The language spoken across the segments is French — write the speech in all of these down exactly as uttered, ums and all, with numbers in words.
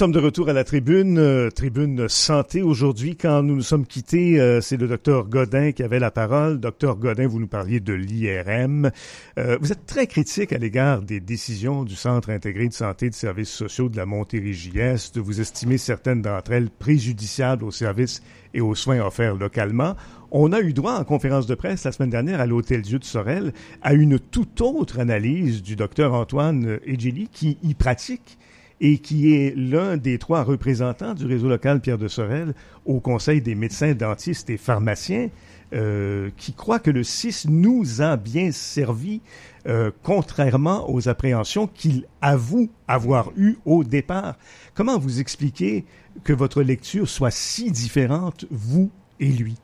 sommes de retour à la tribune, euh, tribune santé. Aujourd'hui, quand nous nous sommes quittés, euh, c'est le docteur Godin qui avait la parole. Docteur Godin, vous nous parliez de l'I R M. Euh, vous êtes très critique à l'égard des décisions du Centre intégré de santé et de services sociaux de la Montérégie-Est. Vous estimez certaines d'entre elles préjudiciables aux services et aux soins offerts localement. On a eu droit en conférence de presse la semaine dernière à l'Hôtel-Dieu de Sorel à une toute autre analyse du docteur Antoine Edgely qui y pratique et qui est l'un des trois représentants du réseau local Pierre de Sorel au Conseil des médecins, dentistes et pharmaciens, euh, qui croit que le C I S nous a bien servi, euh, contrairement aux appréhensions qu'il avoue avoir eues au départ. Comment vous expliquez que votre lecture soit si différente, vous et lui?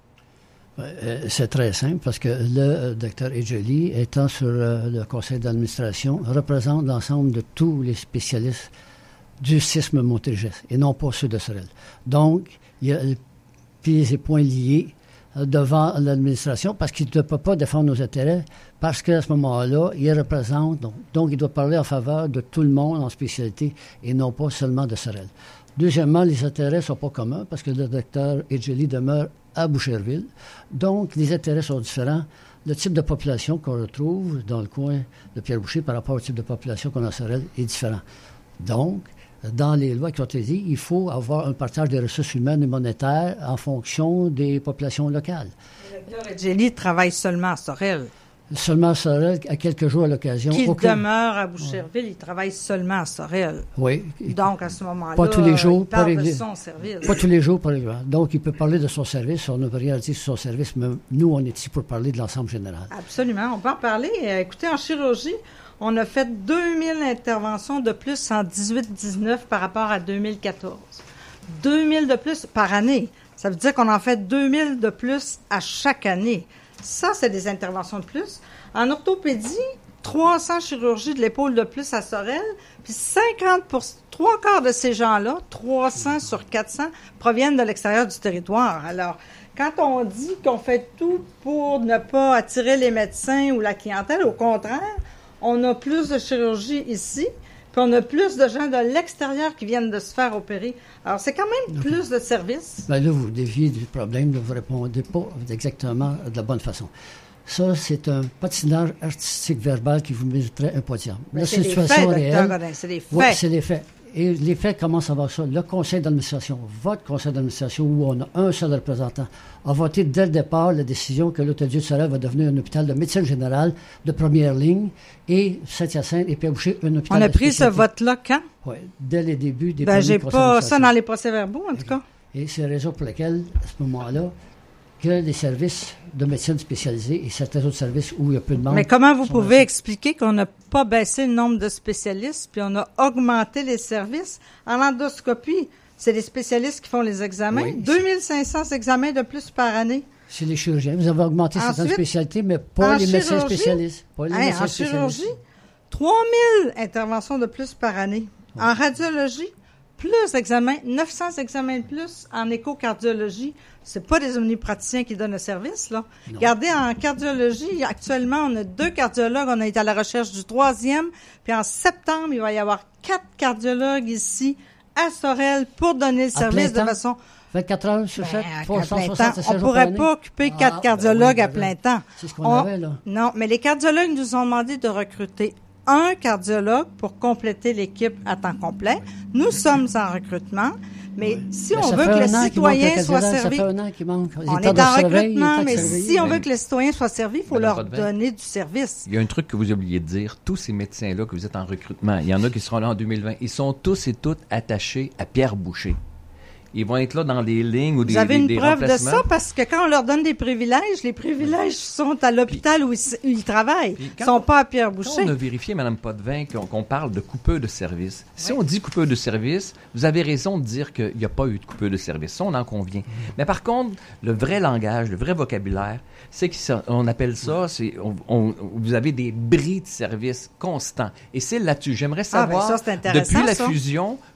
C'est très simple parce que le docteur Edgely, étant sur le conseil d'administration, représente l'ensemble de tous les spécialistes du C I S M Montérégie-Est et non pas ceux de Sorel. Donc, il y a pieds et poings liés devant l'administration parce qu'il ne peut pas défendre nos intérêts parce qu'à ce moment-là, il représente, donc, donc il doit parler en faveur de tout le monde en spécialité et non pas seulement de Sorel. Deuxièmement, les intérêts ne sont pas communs parce que le docteur Edgely demeure à Boucherville. Donc, les intérêts sont différents. Le type de population qu'on retrouve dans le coin de Pierre-Boucher par rapport au type de population qu'on a à Sorel est différent. Donc, dans les lois qui ont été dites, il faut avoir un partage des ressources humaines et monétaires en fonction des populations locales. Le docteur Edgely travaille seulement à Sorel. Seulement à Sorel, à quelques jours à l'occasion. Qu'il Aucun... demeure à Boucherville, ouais. Il travaille seulement à Sorel. Oui. Donc, à ce moment-là, pas tous les jours, il parle pas de régl... son service. Pas tous les jours, par exemple. Donc, il peut parler de son service. On n'a rien à dire sur son service, mais nous, on est ici pour parler de l'ensemble général. Absolument. On peut en parler. Écoutez, en chirurgie, on a fait deux mille interventions de plus en dix-huit dix-neuf par rapport à deux mille quatorze. deux mille de plus par année. Ça veut dire qu'on en fait deux mille de plus à chaque année. Ça, c'est des interventions de plus. En orthopédie, trois cents chirurgies de l'épaule de plus à Sorel, puis cinquante pour cent, trois quarts de ces gens-là, trois cents sur quatre cents, proviennent de l'extérieur du territoire. Alors, quand on dit qu'on fait tout pour ne pas attirer les médecins ou la clientèle, au contraire, on a plus de chirurgie ici, puis on a plus de gens de l'extérieur qui viennent de se faire opérer. Alors, c'est quand même okay. plus de services. Bien là, vous déviez du problème, vous ne répondez pas exactement de la bonne façon. Ça, c'est un patinage artistique verbal qui vous mériterait un podium. La situation réelle, Godin, c'est des faits. Oui, c'est des faits. Et les faits, comment ça va ça? Le conseil d'administration, votre conseil d'administration, où on a un seul représentant, a voté dès le départ la décision que l'Hôtel-Dieu de Sorel va devenir un hôpital de médecine générale de première ligne et Saint-Hyacinthe et Pierre-Boucher, un hôpital de On a pris ce vote-là quand? Oui, dès les débuts des ben, premiers j'ai conseils pas ça dans les procès-verbaux, en tout cas. Et c'est la raison pour laquelle, à ce moment-là, que les services de médecine spécialisée et certains autres services où il y a peu de monde. Mais comment vous pouvez assez... expliquer qu'on n'a pas baissé le nombre de spécialistes puis on a augmenté les services? En endoscopie, c'est les spécialistes qui font les examens. Oui, deux mille cinq cents examens de plus par année. C'est les chirurgiens. Vous avez augmenté Ensuite, certaines spécialités, mais pas les médecins spécialistes. Pas les hein, médecins en spécialistes. chirurgie, trois mille interventions de plus par année. Oui. En radiologie, plus d'examens, neuf cents examens de plus en échocardiologie. C'est pas des omnipraticiens qui donnent le service, là. Non. Regardez, en cardiologie, actuellement, on a deux cardiologues, on a été à la recherche du troisième, puis en septembre, il va y avoir quatre cardiologues ici, à Sorel, pour donner le service de façon... vingt-quatre heures sur sept, ben, trois cent soixante-seize on ne pourrait pas occuper quatre ah, cardiologues ben oui, à plein temps. C'est ce qu'on on, avait, là. Non, mais les cardiologues nous ont demandé de recruter un cardiologue pour compléter l'équipe à temps complet. Nous sommes en recrutement, mais oui. si ben, on veut que le citoyen soit servi... Ça fait un an qu'il manque. On est en recrutement, mais si on veut que les citoyens soient servis, il faut leur donner du service. Il y a un truc que vous oubliez de dire. Tous ces médecins-là que vous êtes en recrutement, il y en a qui seront là en deux mille vingt, ils sont tous et toutes attachés à Pierre Boucher. Ils vont être là dans les lignes ou des Vous avez des, une des preuve de ça parce que quand on leur donne des privilèges, les privilèges sont à l'hôpital puis, où, ils, où ils travaillent. Ils ne sont pas à Pierre Boucher. Quand on a vérifié, Mme Potvin, qu'on, qu'on parle de coupeur de service. Si oui. on dit coupeur de service, vous avez raison de dire qu'il n'y a pas eu de coupeur de service. Ça, on en convient. Mmh. Mais par contre, le vrai langage, le vrai vocabulaire, c'est qu'on appelle ça, c'est, on, on, vous avez des bris de service constants. Et c'est là-dessus. J'aimerais savoir, ah, ben ça, c'est intéressant, depuis la ça. fusion,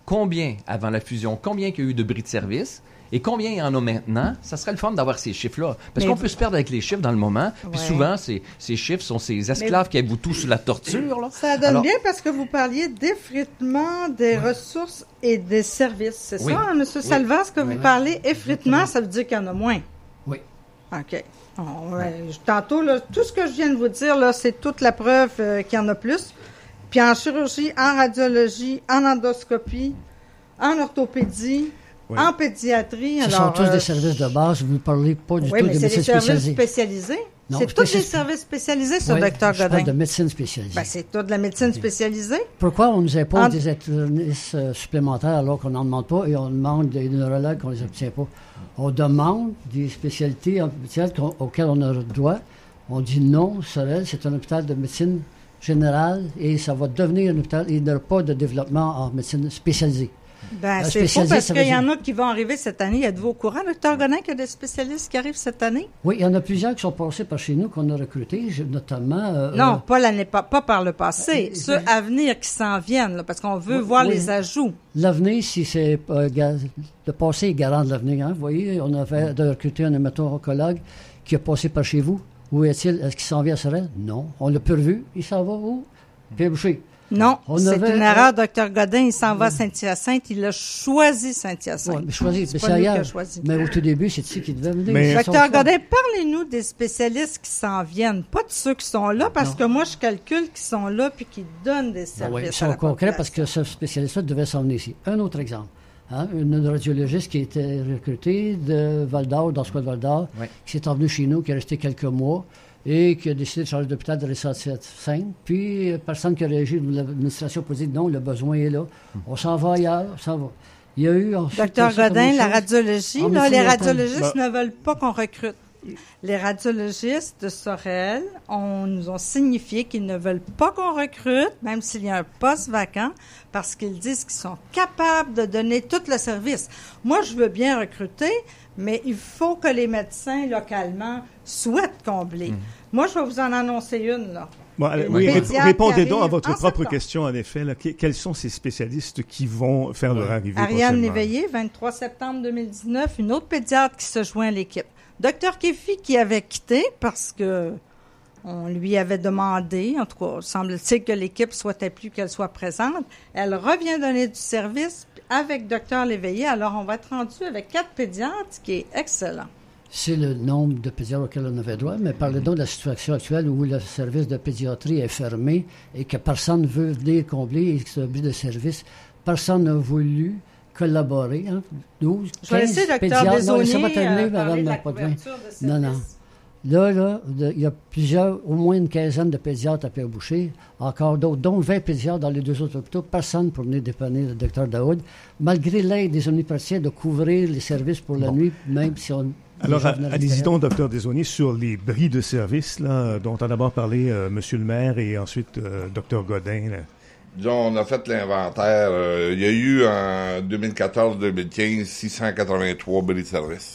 combien, avant la fusion, combien il y a eu de bris de service et combien il y en a maintenant. Ça serait le fun d'avoir ces chiffres-là. Parce mais qu'on vous... peut se perdre avec les chiffres dans le moment. Puis ouais. souvent, ces, ces chiffres sont ces esclaves mais... qui vous tous sous la torture. Là. Ça donne Alors... bien parce que vous parliez d'effritement des ouais. ressources et des services. C'est oui. ça, M. Oui. Salvas, que oui. vous parlez? Effritement, ça veut dire qu'il y en a moins. Oui. OK. Oh, ouais. Tantôt, là, tout ce que je viens de vous dire, là, c'est toute la preuve euh, qu'il y en a plus. Puis en chirurgie, en radiologie, en endoscopie, en orthopédie, oui. en pédiatrie. Ce alors, sont tous euh, des services de base. Vous ne parlez pas du oui, tout mais des c'est médecins des services spécialisés. spécialisés. Non, c'est tous des services spécialisés, ça, oui, docteur Godin. Je parle de médecine spécialisée. Ben, c'est tout de la médecine okay. spécialisée. Pourquoi on nous impose en... des internistes euh, supplémentaires alors qu'on n'en demande pas et on demande des neurologues qu'on ne les obtient pas? On demande des spécialités auxquelles on a droit. On dit non, Sorel, c'est un hôpital de médecine générale et ça va devenir un hôpital. Il n'y aura pas de développement en médecine spécialisée. Ben, c'est faux parce qu'il y en a qui vont arriver cette année. Êtes-vous au courant, docteur Godin, qu'il y a des spécialistes qui arrivent cette année? Oui, il y en a plusieurs qui sont passés par chez nous, qu'on a recrutés, notamment... Euh, non, pas l'année pas, pas par le passé. Euh, Ceux à venir qui s'en viennent, là, parce qu'on veut oui, voir oui. les ajouts. L'avenir, si c'est... Euh, le passé est garant de l'avenir. Hein? Vous voyez, on a fait de recruter un hémato-oncologue qui a passé par chez vous. Où est-il? Est-ce qu'il s'en vient à Sorel? Non. On l'a plus revu. Il s'en va où? Pierre-Boucher. Non, on c'est avait, une erreur, docteur Godin. Il s'en va à Saint-Hyacinthe. Il a choisi Saint-Hyacinthe. Oui, mais choisi. C'est, mais c'est ailleurs. Mais au tout début, c'est ici qu'il devait venir. Mais... Docteur Godin, parlez-nous des spécialistes qui s'en viennent. Pas de ceux qui sont là, parce non. que moi, je calcule qu'ils sont là puis qu'ils donnent des services. Oui, ils sont concrets parce que ce spécialiste-là devait s'en venir ici. Un autre exemple. Hein, une radiologiste qui a été recrutée de Val-d'Or, dans ce coin de Val-d'Or, oui. qui s'est envenue chez nous, qui est restée quelques mois. Et qui a décidé de changer d'hôpital de Saint-Hyacinthe. Puis, personne qui a réagi de l'administration pour dire non, le besoin est là. On s'en va ailleurs, on s'en va. Il y a eu... Docteur Godin, la radiologie, là, les radiologistes bah. ne veulent pas qu'on recrute. Les radiologistes de Sorel on, nous ont signifié qu'ils ne veulent pas qu'on recrute, même s'il y a un poste vacant, parce qu'ils disent qu'ils sont capables de donner tout le service. Moi, je veux bien recruter, mais il faut que les médecins localement souhaitent combler. Mmh. Moi, je vais vous en annoncer une, là. Bon, alors, oui, répondez donc à votre propre septembre. question, en effet. Là. Quels sont ces spécialistes qui vont faire leur arrivée Ariane Léveillé, vingt-trois septembre deux mille dix-neuf, une autre pédiatre qui se joint à l'équipe. Docteur Kefi qui avait quitté parce que on lui avait demandé, en tout cas, semble-t-il que l'équipe souhaitait plus qu'elle soit présente. Elle revient donner du service avec Docteur Léveillé. Alors, on va être rendu avec quatre pédiatres, ce qui est excellent. C'est le nombre de pédiatres auxquels on avait droit, mais parlez donc de la situation actuelle où le service de pédiatrie est fermé et que personne ne veut venir combler et que c'est un but de service. Personne n'a voulu collaborer. Hein? douze, Je vais laisser Docteur Desaulniers non, terminer, euh, parler de la pas de couverture de service. Non, non. Là, là, il y a plusieurs, au moins une quinzaine de pédiatres à Pierre-Boucher, encore d'autres, dont vingt pédiatres dans les deux autres hôpitaux, personne pour venir dépanner le docteur Daoud, malgré l'aide des omnipraticiens de couvrir les services pour la bon. nuit, même si on... Alors, allez-y donc, docteur Desaulniers, sur les bris de service, là, dont a d'abord parlé euh, M. le maire et ensuite euh, docteur Godin. Là. Disons, on a fait l'inventaire. Euh, il y a eu en deux mille quatorze deux mille quinze six cent quatre-vingt-trois bris de service.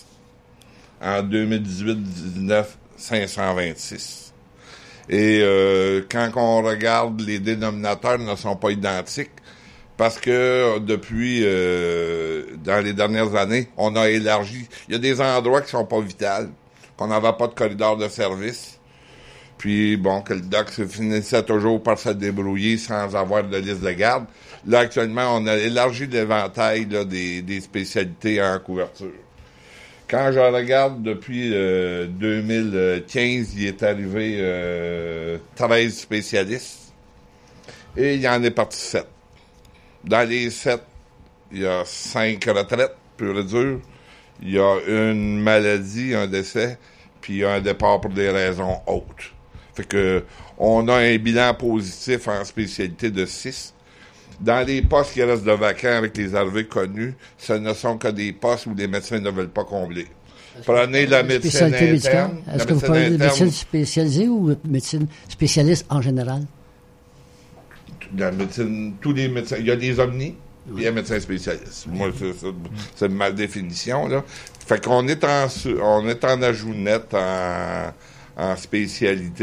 En deux mille dix-huit dix-neuf, cinq cent vingt-six. Et euh, quand on regarde, les dénominateurs ne sont pas identiques parce que depuis, euh, dans les dernières années, on a élargi. Il y a des endroits qui sont pas vitaux, qu'on n'avait pas de corridor de service. Puis, bon, que le doc se finissait toujours par se débrouiller sans avoir de liste de garde. Là, actuellement, on a élargi l'éventail là, des, des spécialités en couverture. Quand je regarde depuis euh, deux mille quinze, il est arrivé euh, treize spécialistes et il y en est parti sept. Dans les sept, il y a cinq retraites, pure et dure. Il y a une maladie, un décès, puis il y a un départ pour des raisons autres. Fait que on a un bilan positif en spécialité de six. Dans les postes qui restent de vacants avec les arrivées connues, ce ne sont que des postes où les médecins ne veulent pas combler. Prenez la médecine interne. Est-ce que vous parlez de médecine spécialisée ou de médecine spécialiste en général? La médecine, tous les médecins. Il y a des omnis, oui. Il y a médecins spécialistes. Moi, c'est, c'est, c'est ma définition, là. Fait qu'on est en, on est en ajout net en, en spécialité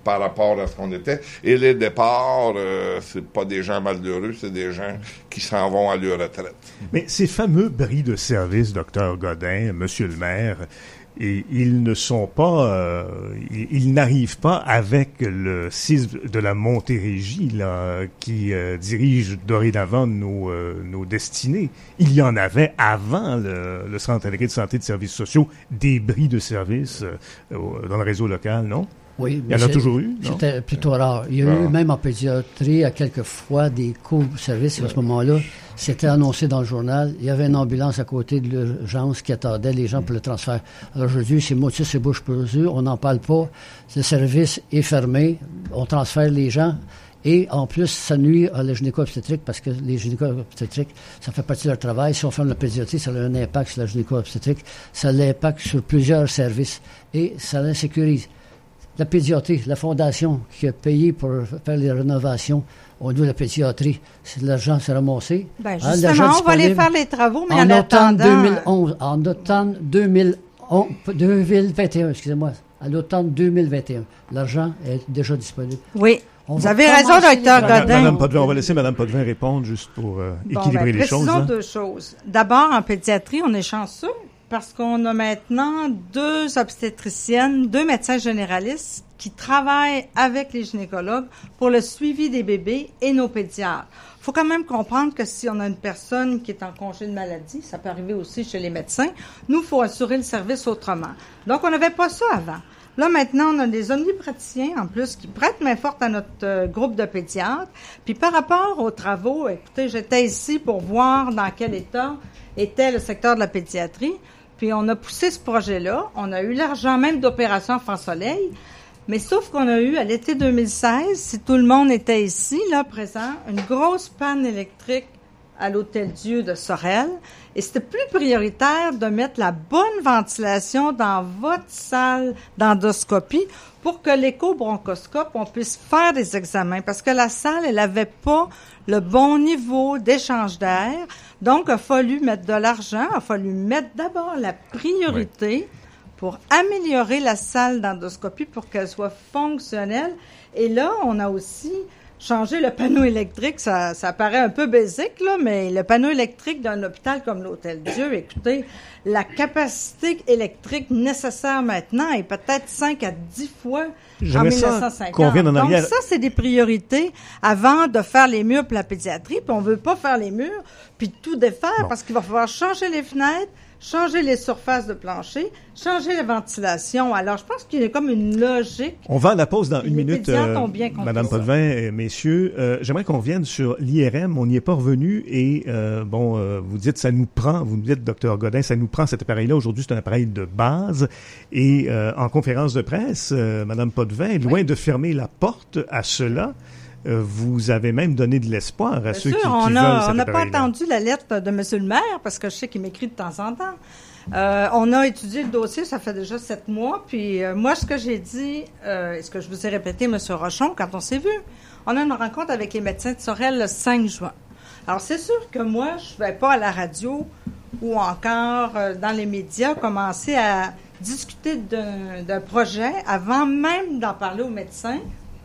par rapport à ce qu'on était. Et les départs, euh, c'est pas des gens malheureux, c'est des gens qui s'en vont à leur retraite. Mais ces fameux bris de service, docteur Godin, monsieur le maire, et ils ne sont pas, euh, ils, ils n'arrivent pas avec le sisme de la Montérégie là, qui euh, dirige dorénavant nos, euh, nos destinées. Il y en avait avant le, le Centre intégré de santé et de services sociaux, des bris de services euh, dans le réseau local, non? Oui, il y en a toujours eu, non? C'était plutôt rare. Il y a ah. eu même en pédiatrie à quelques fois des coûts-services à ce moment-là. C'était annoncé dans le journal. Il y avait une ambulance à côté de l'urgence qui attendait les gens pour le transfert. Alors aujourd'hui, c'est motus et bouche pelusue. On n'en parle pas. Le service est fermé. On transfère les gens. Et en plus, ça nuit à la gynéco-obstétrique parce que les gynéco-obstétriques, ça fait partie de leur travail. Si on ferme la pédiatrie, ça a un impact sur la gynéco-obstétrique. Ça a l'impact sur plusieurs services et ça l'insécurise. La pédiatrie, la fondation qui a payé pour faire les rénovations au niveau de la pédiatrie, c'est de l'argent, c'est ramassé. Ben justement, hein, on va aller faire les travaux, mais en, en automne attendant... deux mille onze, en automne deux mille onze, deux mille vingt et un, excusez-moi, à l'automne deux mille vingt et un, l'argent est déjà disponible. Oui. On Vous avez raison, docteur Godin. Madame Potvin, on va laisser Madame Potvin répondre juste pour euh, équilibrer bon, ben, les choses. Précisons hein. deux choses. D'abord, en pédiatrie, on est chanceux parce qu'on a maintenant deux obstétriciennes, deux médecins généralistes qui travaillent avec les gynécologues pour le suivi des bébés et nos pédiatres. Il faut quand même comprendre que si on a une personne qui est en congé de maladie, ça peut arriver aussi chez les médecins, nous, il faut assurer le service autrement. Donc, on n'avait pas ça avant. Là, maintenant, on a des omnipraticiens, en plus, qui prêtent main forte à notre euh, groupe de pédiatres. Puis, par rapport aux travaux, écoutez, j'étais ici pour voir dans quel état était le secteur de la pédiatrie. Puis, on a poussé ce projet-là. On a eu l'argent même d'Opération Enfant Soleil. Mais sauf qu'on a eu, à l'été deux mille seize, si tout le monde était ici, là, présent, une grosse panne électrique à l'Hôtel-Dieu de Sorel. Et c'était plus prioritaire de mettre la bonne ventilation dans votre salle d'endoscopie pour que l'écho-bronchoscope, on puisse faire des examens. Parce que la salle, elle avait pas le bon niveau d'échange d'air. Donc, il a fallu mettre de l'argent, il a fallu mettre d'abord la priorité oui. pour améliorer la salle d'endoscopie pour qu'elle soit fonctionnelle. Et là, on a aussi changer le panneau électrique, ça, ça paraît un peu basique, là, mais le panneau électrique d'un hôpital comme l'Hôtel-Dieu, écoutez, la capacité électrique nécessaire maintenant est peut-être cinq à dix fois en mille neuf cent cinquante. En arrière... Donc ça, c'est des priorités avant de faire les murs pour la pédiatrie, puis on veut pas faire les murs, puis tout défaire, bon. parce qu'il va falloir changer les fenêtres, changer les surfaces de plancher, changer la ventilation. Alors, je pense qu'il y a comme une logique. On va à la pause dans une les minute, euh, Madame Potvin et messieurs. Euh, j'aimerais qu'on revienne sur l'I R M. On n'y est pas revenu et, euh, bon, euh, vous dites, ça nous prend, vous nous dites, docteur Godin, ça nous prend cet appareil-là. Aujourd'hui, c'est un appareil de base. Et euh, en conférence de presse, euh, Madame Potvin, loin oui. de fermer la porte à cela, Euh, vous avez même donné de l'espoir à Bien ceux sûr, qui, qui on veulent a, cet on n'a pas appareil-là. attendu la lettre de M. le maire, parce que je sais qu'il m'écrit de temps en temps. Euh, on a étudié le dossier, ça fait déjà sept mois, puis euh, moi, ce que j'ai dit, euh, et ce que je vous ai répété, M. Rochon, quand on s'est vu, on a une rencontre avec les médecins de Sorel le cinq juin. Alors, c'est sûr que moi, je ne vais pas à la radio ou encore euh, dans les médias commencer à discuter d'un, d'un projet avant même d'en parler aux médecins,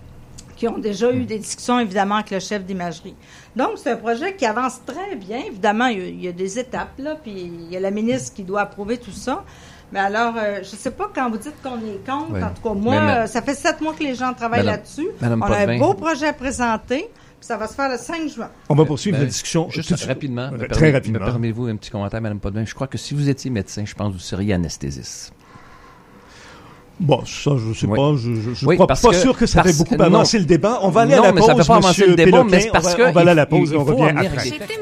qui ont déjà eu des discussions, évidemment, avec le chef d'imagerie. Donc, c'est un projet qui avance très bien. Évidemment, il y a, il y a des étapes, là, puis il y a la ministre qui doit approuver tout ça. Mais alors, euh, je ne sais pas, quand vous dites qu'on est contre, oui. en tout cas, moi, mais, euh, ça fait sept mois que les gens travaillent Madame, là-dessus. Madame On Potvin. a un beau projet à présenter, puis ça va se faire le cinq juin. On va poursuivre euh, la discussion. Juste tout rapidement. Très permet, rapidement. Me permettez-vous un petit commentaire, Mme Potvin? Je crois que si vous étiez médecin, je pense que vous seriez anesthésiste. Bon, ça, je ne sais oui. pas. Je ne oui, crois pas que, sûr que ça fait beaucoup non, avancer le débat. On va aller non, à la mais pause, ça ne fait pas avancer le débat, mais c'est parce on va, que on va aller à la pause il, et on il revient après.